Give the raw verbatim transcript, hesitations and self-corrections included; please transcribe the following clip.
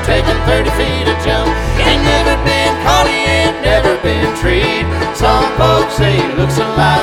taking thirty feet a jump. Ain't never been caught, he ain't never been treed. Some folks say he looks a lot